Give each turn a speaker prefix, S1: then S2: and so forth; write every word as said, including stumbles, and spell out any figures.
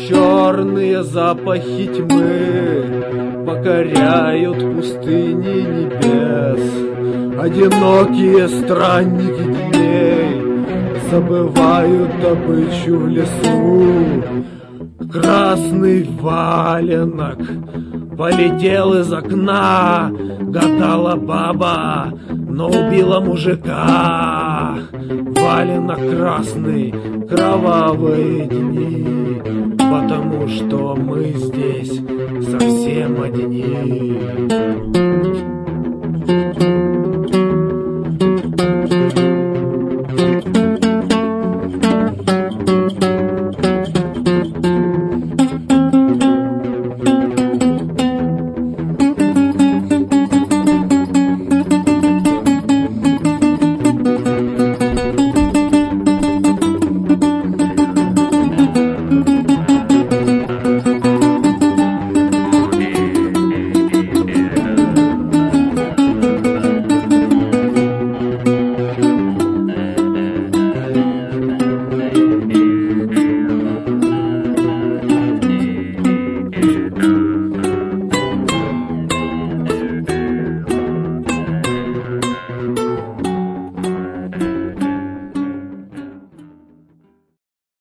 S1: Черные запахи тьмы покоряют пустыни небес. Одинокие странники дней забывают добычу в лесу. Красный валенок полетел из окна, гадала баба, но убила мужика. Валенок красный, кровавые дни, потому что мы здесь совсем одни.